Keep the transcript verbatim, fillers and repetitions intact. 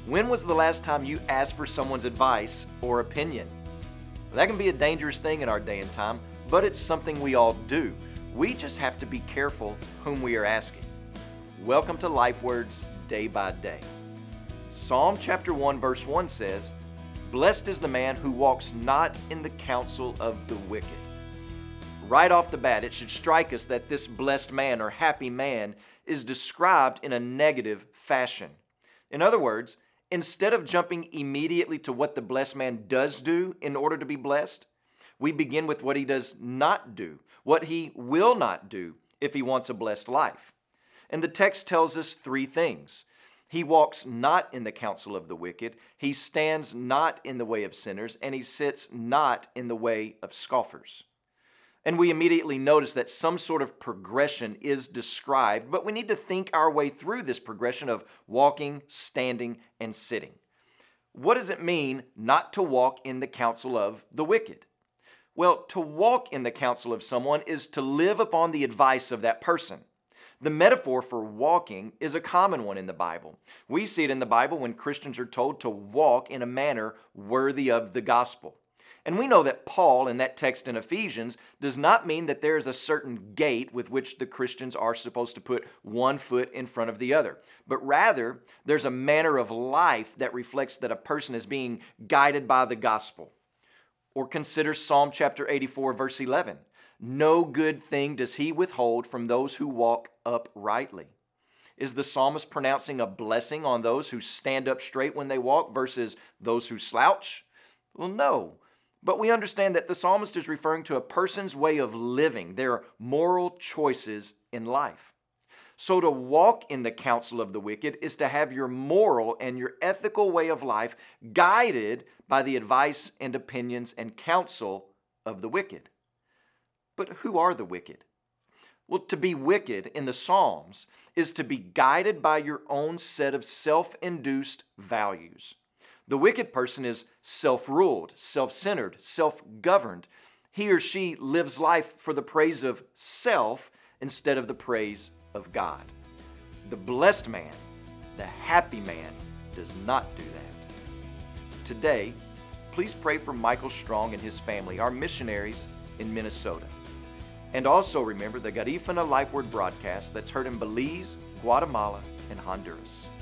When was the last time you asked for someone's advice or opinion? That can be a dangerous thing in our day and time, but it's something we all do. We just have to be careful whom we are asking. Welcome to Life Words Day by Day. Psalm chapter one verse one says, "Blessed is the man who walks not in the counsel of the wicked." Right off the bat, it should strike us that this blessed man or happy man is described in a negative fashion. In other words, instead of jumping immediately to what the blessed man does do in order to be blessed, we begin with what he does not do, what he will not do if he wants a blessed life. And the text tells us three things. He walks not in the counsel of the wicked, he stands not in the way of sinners, and he sits not in the way of scoffers. And we immediately notice that some sort of progression is described, but we need to think our way through this progression of walking, standing, and sitting. What does it mean not to walk in the counsel of the wicked? Well, to walk in the counsel of someone is to live upon the advice of that person. The metaphor for walking is a common one in the Bible. We see it in the Bible when Christians are told to walk in a manner worthy of the gospel. And we know that Paul, in that text in Ephesians, does not mean that there is a certain gate with which the Christians are supposed to put one foot in front of the other. But rather, there's a manner of life that reflects that a person is being guided by the gospel. Or consider Psalm chapter eighty-four, verse eleven. "No good thing does he withhold from those who walk uprightly." Is the psalmist pronouncing a blessing on those who stand up straight when they walk versus those who slouch? Well, no. But we understand that the psalmist is referring to a person's way of living, their moral choices in life. So to walk in the counsel of the wicked is to have your moral and your ethical way of life guided by the advice and opinions and counsel of the wicked. But who are the wicked? Well, to be wicked in the Psalms is to be guided by your own set of self-induced values. The wicked person is self-ruled, self-centered, self-governed. He or she lives life for the praise of self instead of the praise of God. The blessed man, the happy man, does not do that. Today, please pray for Michael Strong and his family, our missionaries in Minnesota. And also remember the Garifuna Life Word broadcast that's heard in Belize, Guatemala, and Honduras.